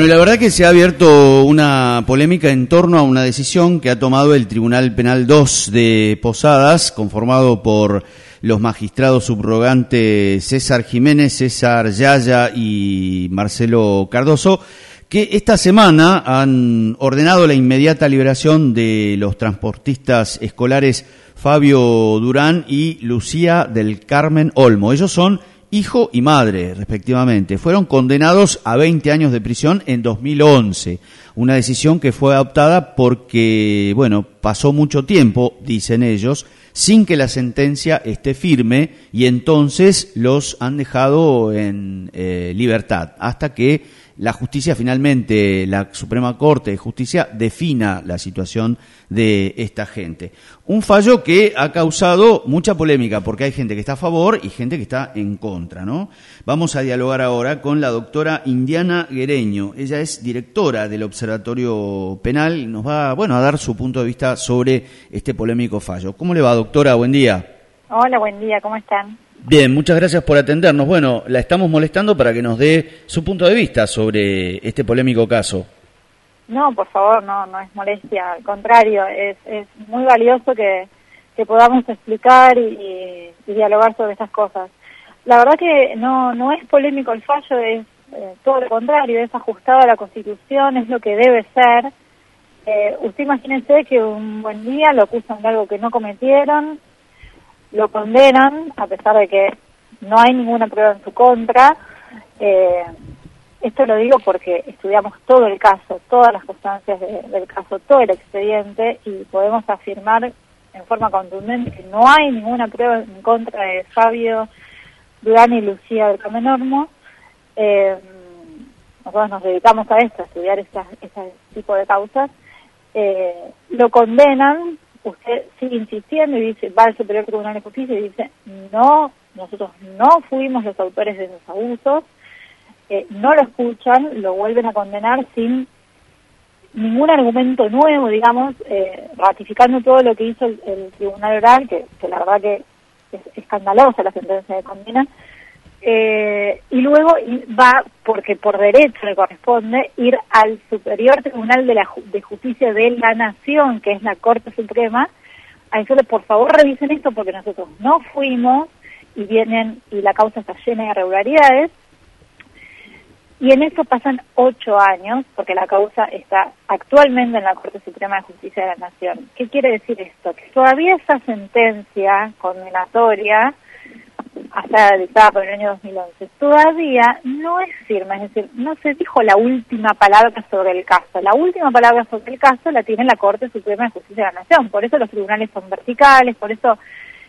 y la verdad que se ha abierto una polémica en torno a una decisión que ha tomado el Tribunal Penal 2 de Posadas, conformado por los magistrados subrogantes César Jiménez, César Yaya y Marcelo Cardoso, que esta semana han ordenado la inmediata liberación de los transportistas escolares Fabio Durán y Lucía del Carmen Olmo. Ellos son hijo y madre, respectivamente. Fueron condenados a 20 años de prisión en 2011. Una decisión que fue adoptada porque, bueno, pasó mucho tiempo, dicen ellos, sin que la sentencia esté firme, y entonces los han dejado en libertad hasta que la justicia finalmente, la Suprema Corte de Justicia, defina la situación de esta gente. Un fallo que ha causado mucha polémica porque hay gente que está a favor y gente que está en contra, ¿no? Vamos a dialogar ahora con la doctora Indiana Guereño. Ella es directora del Observatorio Penal y nos va, bueno, a dar su punto de vista sobre este polémico fallo. ¿Cómo le va, doctora? Buen día. Hola, buen día. ¿Cómo están? Bien, muchas gracias por atendernos. Bueno, la estamos molestando para que nos dé su punto de vista sobre este polémico caso. No, por favor, no es molestia, al contrario, es muy valioso que podamos explicar y dialogar sobre estas cosas. La verdad que no es polémico el fallo, es todo lo contrario, es ajustado a la Constitución, es lo que debe ser. Usted imagínense que un buen día lo acusan de algo que no cometieron, lo condenan, a pesar de que no hay ninguna prueba en su contra. Esto lo digo porque estudiamos todo el caso, todas las constancias del caso, todo el expediente, y podemos afirmar en forma contundente que no hay ninguna prueba en contra de Fabio Durán y Lucía del Carmen Olmo. Nosotros nos dedicamos a esto, a estudiar este tipo de causas. Lo condenan. Usted sigue insistiendo y dice, va al Superior Tribunal de Justicia y dice, no, nosotros no fuimos los autores de esos abusos, no lo escuchan, lo vuelven a condenar sin ningún argumento nuevo, digamos, ratificando todo lo que hizo el Tribunal Oral, que la verdad que es escandalosa la sentencia de condena, y luego va, porque por derecho le corresponde, ir al Superior Tribunal de Justicia de la Nación, que es la Corte Suprema, a decirle, por favor revisen esto porque nosotros no fuimos, y la causa está llena de irregularidades, y en eso pasan 8 años, porque la causa está actualmente en la Corte Suprema de Justicia de la Nación. ¿Qué quiere decir esto? Que todavía esa sentencia condenatoria, hasta dictada por el año 2011, todavía no es firme, es decir, no se dijo la última palabra sobre el caso. La última palabra sobre el caso la tiene la Corte Suprema de Justicia de la Nación, por eso los tribunales son verticales, por eso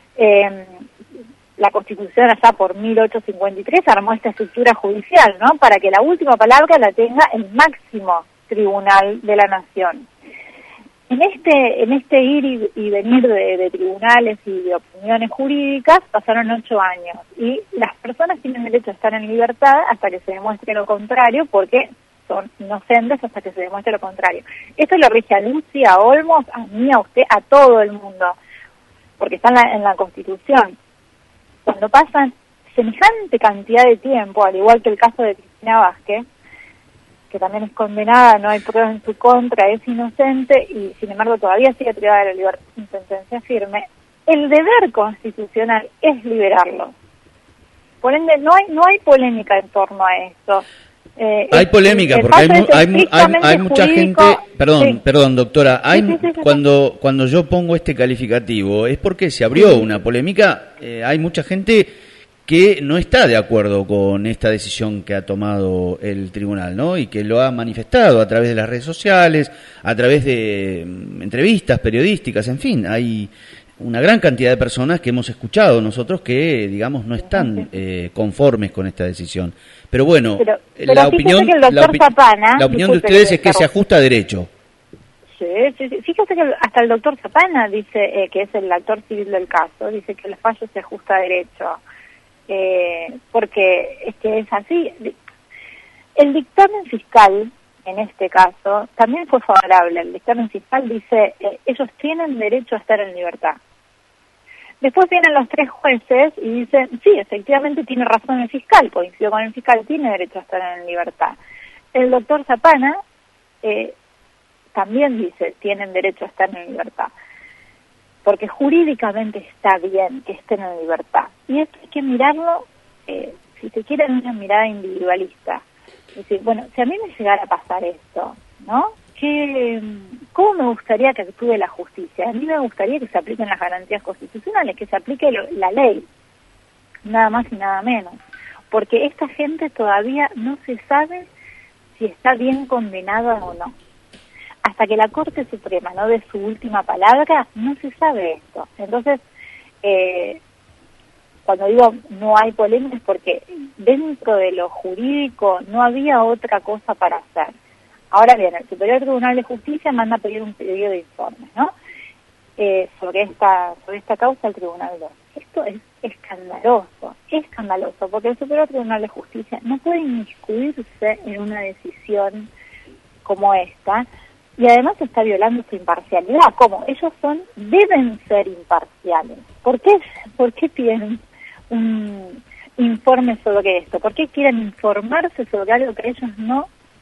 la Constitución allá por 1853 armó esta estructura judicial, ¿no? Para que la última palabra la tenga el máximo tribunal de la Nación. En este ir y venir de tribunales y de opiniones jurídicas pasaron 8 años y las personas tienen derecho a estar en libertad hasta que se demuestre lo contrario, porque son inocentes hasta que se demuestre lo contrario. Esto lo rige a Lucía, a Olmos, a mí, a usted, a todo el mundo, porque está en la Constitución. Cuando pasan semejante cantidad de tiempo, al igual que el caso de Cristina Vázquez, que también es condenada, no hay pruebas en su contra, es inocente y sin embargo todavía sigue privada de la libertad sin sentencia firme, el deber constitucional es liberarlo. Por ende, no hay polémica en torno a esto. Hay polémica porque hay mucha gente, perdón doctora, cuando yo pongo este calificativo es porque se abrió una polémica, hay mucha gente que no está de acuerdo con esta decisión que ha tomado el tribunal, ¿no? Y que lo ha manifestado a través de las redes sociales, a través de entrevistas periodísticas, en fin, hay una gran cantidad de personas que hemos escuchado nosotros que, digamos, no están conformes con esta decisión. Pero bueno, la opinión de ustedes es que se ajusta a derecho. Sí. Fíjate que hasta el doctor Zapana dice, que es el actor civil del caso, dice que el fallo se ajusta a derecho. Porque es que es así. El dictamen fiscal, en este caso, también fue favorable. El dictamen fiscal dice, ellos tienen derecho a estar en libertad. Después vienen los 3 jueces y dicen, sí, efectivamente tiene razón el fiscal, coincidió con el fiscal, tiene derecho a estar en libertad. el doctor Zapana también dice, tienen derecho a estar en libertad, porque jurídicamente está bien que estén en libertad. Y esto hay que mirarlo, si se quiere, en una mirada individualista. Es decir, bueno, si a mí me llegara a pasar esto, ¿no? ¿Cómo me gustaría que actúe la justicia? A mí me gustaría que se apliquen las garantías constitucionales, que se aplique la ley, nada más y nada menos. Porque esta gente todavía no se sabe si está bien condenada o no. Hasta que la Corte Suprema no dé su última palabra, no se sabe esto. Entonces, cuando digo no hay polémica es porque dentro de lo jurídico no había otra cosa para hacer. Ahora bien, el Superior Tribunal de Justicia manda a pedir un pedido de informe, ¿no? Sobre esta causa al Tribunal 2. Esto es escandaloso, porque el Superior Tribunal de Justicia no puede inmiscuirse en una decisión como esta, y además está violando su imparcialidad. ¿Cómo? Ellos deben ser imparciales. ¿Por qué piden un informe sobre esto? ¿Por qué quieren informarse sobre algo que ellos no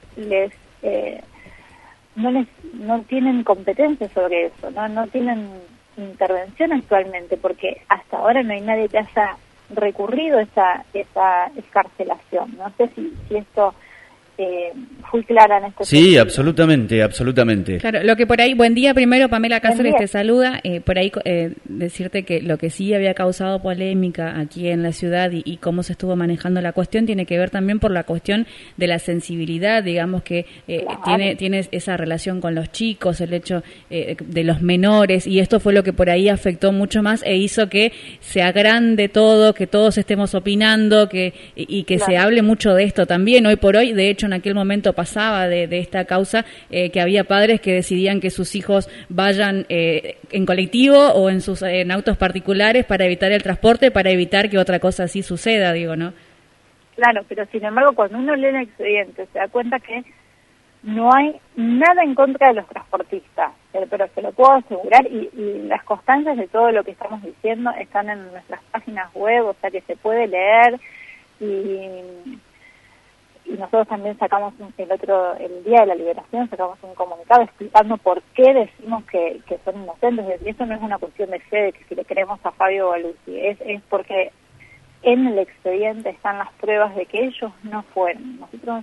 tienen competencia sobre eso, no tienen intervención actualmente, porque hasta ahora no hay nadie que haya recurrido esa excarcelación? No sé si esto fui clara en este Sí, sentido. absolutamente. Claro, lo que por ahí, buen día primero, Pamela Cáceres te saluda, por ahí decirte que lo que sí había causado polémica aquí en la ciudad y cómo se estuvo manejando la cuestión tiene que ver también por la cuestión de la sensibilidad, digamos que claro, tiene esa relación con los chicos, el hecho de los menores, y esto fue lo que por ahí afectó mucho más e hizo que se agrande todo, que todos estemos opinando, y que claro, se hable mucho de esto también hoy por hoy. De hecho, en aquel momento pasaba de esta causa que había padres que decidían que sus hijos vayan en colectivo o en autos particulares para evitar el transporte, para evitar que otra cosa así suceda, digo, ¿no? Claro, pero sin embargo, cuando uno lee el expediente se da cuenta que no hay nada en contra de los transportistas, pero se lo puedo asegurar, y las constancias de todo lo que estamos diciendo están en nuestras páginas web, o sea que se puede leer, y nosotros también sacamos el día de la liberación sacamos un comunicado explicando por qué decimos que son inocentes. Y eso no es una cuestión de fe, de que si le creemos a Fabio o a Lucy, es porque en el expediente están las pruebas de que ellos no fueron. Nosotros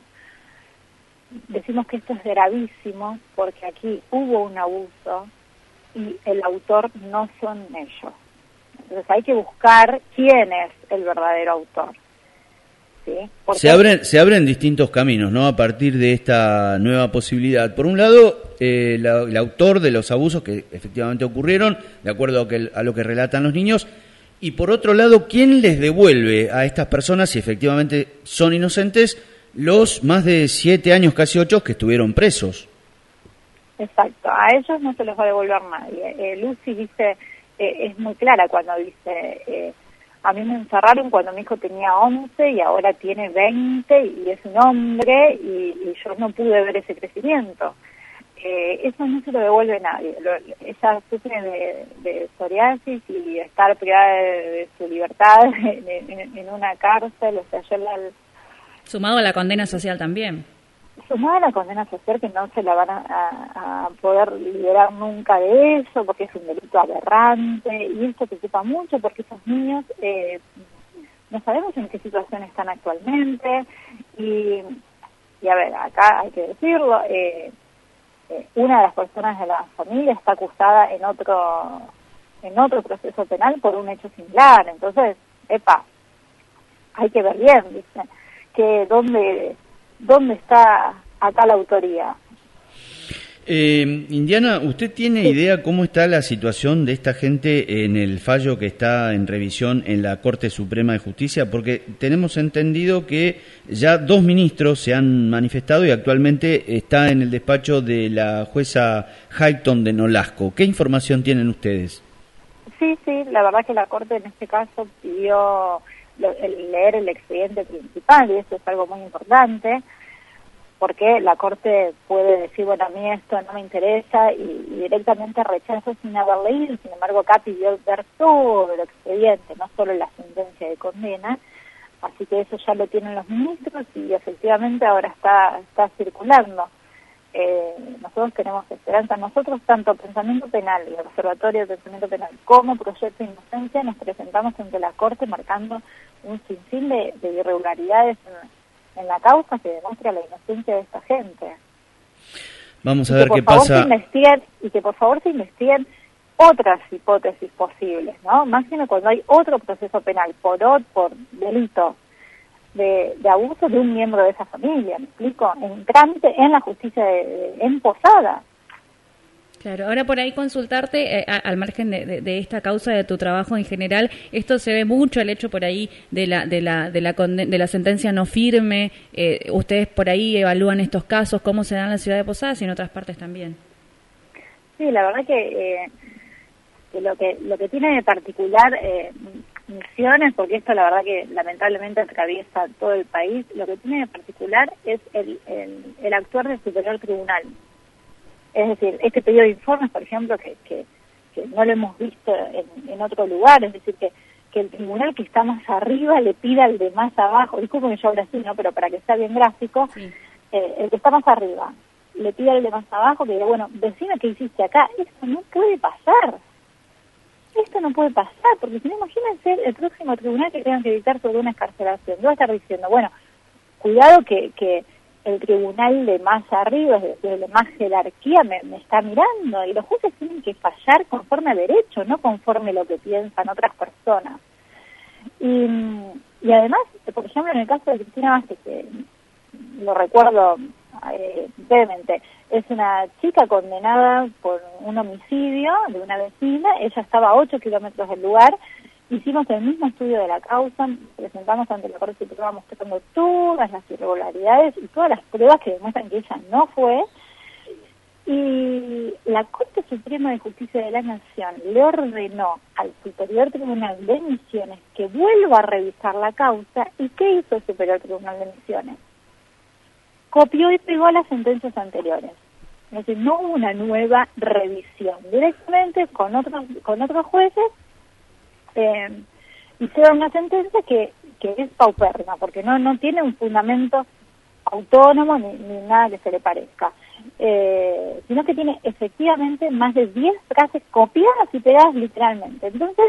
decimos que esto es gravísimo porque aquí hubo un abuso y el autor no son ellos. Entonces hay que buscar quién es el verdadero autor. ¿Sí? Se abren distintos caminos, ¿no? A partir de esta nueva posibilidad. Por un lado, el autor de los abusos que efectivamente ocurrieron, de acuerdo a lo que relatan los niños, y por otro lado, ¿quién les devuelve a estas personas, si efectivamente son inocentes, los más de 7 años, casi 8, que estuvieron presos? Exacto, a ellos no se los va a devolver nadie. Lucy dice, es muy clara cuando dice... a mí me encerraron cuando mi hijo tenía 11 y ahora tiene 20 y es un hombre y yo no pude ver ese crecimiento. Eso no se lo devuelve nadie. Ella sufre de psoriasis y estar privada de su libertad en una cárcel. O sea, sumado a la condena social también. Sumada a la condena social, que no se la van a poder liberar nunca de eso, porque es un delito aberrante, y esto preocupa mucho porque esos niños no sabemos en qué situación están actualmente, y a ver, acá hay que decirlo, una de las personas de la familia está acusada en otro proceso penal por un hecho similar. Entonces, hay que ver bien, ¿viste? Que ¿Dónde está acá la autoría? Indiana, ¿usted tiene idea cómo está la situación de esta gente en el fallo que está en revisión en la Corte Suprema de Justicia? Porque tenemos entendido que ya 2 ministros se han manifestado y actualmente está en el despacho de la jueza Hayton de Nolasco. ¿Qué información tienen ustedes? Sí, la verdad que la Corte en este caso pidió leer el expediente principal, y eso es algo muy importante, porque la Corte puede decir, bueno, a mí esto no me interesa, y directamente rechaza sin haber leído. Sin embargo, acá pidió ver todo el expediente, no solo la sentencia de condena. Así que eso ya lo tienen los ministros y efectivamente ahora está circulando. Nosotros tenemos esperanza. Nosotros, tanto Pensamiento Penal, el Observatorio de Pensamiento Penal, como Proyecto Inocencia, nos presentamos ante la Corte marcando un sinfín de irregularidades en la causa que demuestra la inocencia de esta gente. Vamos a ver qué pasa. Y que por favor se investiguen otras hipótesis posibles, ¿no? Máximo cuando hay otro proceso penal por delito de abuso de un miembro de esa familia, ¿me explico? En trámite en la justicia en Posada. Claro, ahora por ahí consultarte, al margen de esta causa, de tu trabajo en general, esto se ve mucho, el hecho por ahí de la sentencia no firme. Ustedes por ahí evalúan estos casos, cómo se dan en la ciudad de Posadas y en otras partes también. Sí, la verdad que lo que tiene de particular Misiones, porque esto la verdad que lamentablemente atraviesa todo el país, lo que tiene de particular es el actuar del Superior Tribunal. Es decir, este pedido de informes, por ejemplo, que no lo hemos visto en otro lugar, es decir, que el tribunal que está más arriba le pida al de más abajo, disculpen que yo hablo así, ¿no? Pero para que sea bien gráfico, sí. El que está más arriba le pida al de más abajo que diga, bueno, decime qué hiciste acá. Esto no puede pasar. Esto no puede pasar, porque si no, imagínense el próximo tribunal que tengan que dictar sobre una excarcelación. Yo voy a estar diciendo, bueno, cuidado que el tribunal de más arriba, es decir, de más jerarquía, me está mirando, y los jueces tienen que fallar conforme a derecho, no conforme a lo que piensan otras personas. Y además, por ejemplo, en el caso de Cristina Vázquez, que lo recuerdo brevemente, es una chica condenada por un homicidio de una vecina. Ella estaba a 8 kilómetros del lugar. Hicimos el mismo estudio de la causa, presentamos ante la Corte Suprema mostrando todas las irregularidades y todas las pruebas que demuestran que ella no fue. Y la Corte Suprema de Justicia de la Nación le ordenó al Superior Tribunal de Misiones que vuelva a revisar la causa. ¿Y qué hizo el Superior Tribunal de Misiones? Copió y pegó las sentencias anteriores. Es decir, no hubo una nueva revisión. Directamente con otros jueces hicieron una sentencia que es paupérrima, porque no tiene un fundamento autónomo ni nada que se le parezca, sino que tiene efectivamente más de 10 frases copiadas y pegadas literalmente. Entonces,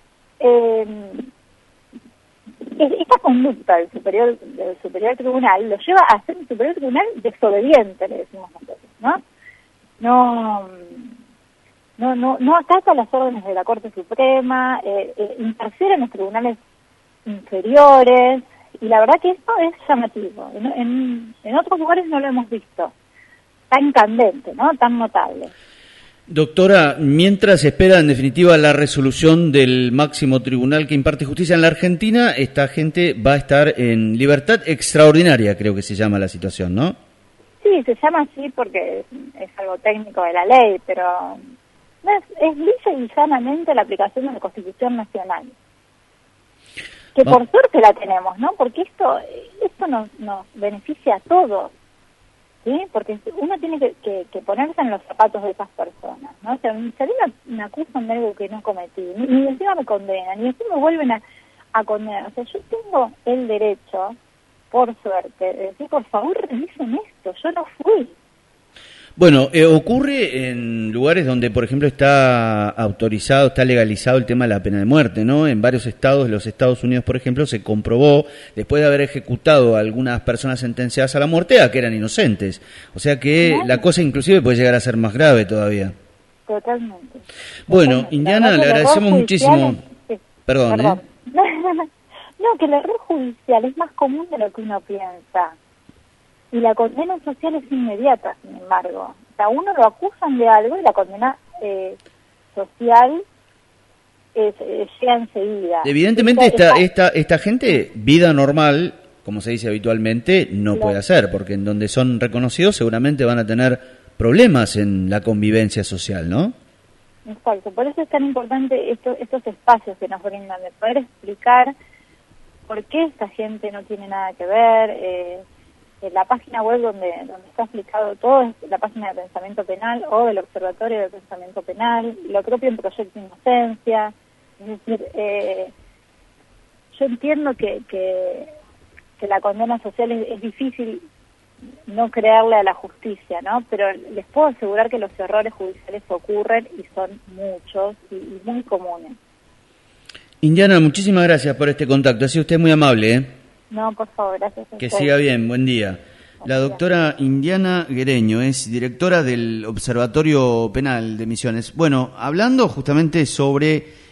esta conducta del superior tribunal lo lleva a ser un superior tribunal desobediente, le decimos nosotros, ¿no? No acata las órdenes de la Corte Suprema, interfiere en los tribunales inferiores, y la verdad que esto es llamativo. En otros lugares no lo hemos visto tan candente, ¿no? Tan notable. Doctora, mientras espera en definitiva la resolución del máximo tribunal que imparte justicia en la Argentina, esta gente va a estar en libertad extraordinaria, creo que se llama la situación, ¿no? Sí, se llama así porque es algo técnico de la ley, pero es lisa y llanamente la aplicación de la Constitución Nacional. Que por suerte la tenemos, ¿no? Porque esto nos beneficia a todos. ¿Sí? Porque uno tiene que ponerse en los zapatos de esas personas, ¿no? O sea, si a mí me acusan de algo que no cometí, ni encima me condenan, ni encima me vuelven a condenar. O sea, yo tengo el derecho, por suerte, de decir, por favor, revisen esto, yo no fui. Bueno, ocurre en lugares donde, por ejemplo, está autorizado, está legalizado el tema de la pena de muerte, ¿no? En varios estados, los Estados Unidos, por ejemplo, se comprobó, después de haber ejecutado a algunas personas sentenciadas a la muerte, a que eran inocentes. O sea que la cosa inclusive puede llegar a ser más grave todavía. Totalmente. Bueno, Indiana, le agradecemos muchísimo. Sí. Perdón. No, que el error judicial es más común de lo que uno piensa. Y la condena social es inmediata, sin embargo. O sea, uno lo acusan de algo y la condena social llega enseguida. Evidentemente esta gente, vida normal, como se dice habitualmente, no puede hacer, porque en donde son reconocidos seguramente van a tener problemas en la convivencia social, ¿no? Exacto, por eso es tan importante estos espacios que nos brindan, de poder explicar por qué esta gente no tiene nada que ver. La página web donde está explicado todo es la página de Pensamiento Penal o del Observatorio de Pensamiento Penal, lo propio en Proyecto Inocencia. Es decir, yo entiendo que la condena social es difícil no creerle a la justicia, ¿no? Pero les puedo asegurar que los errores judiciales ocurren y son muchos y muy comunes. Indiana, muchísimas gracias por este contacto. Ha sido usted muy amable, ¿eh? No, por favor, gracias a Que usted. siga bien, buen día. La doctora Indiana Guereño es directora del Observatorio Penal de Misiones. Bueno, hablando justamente sobre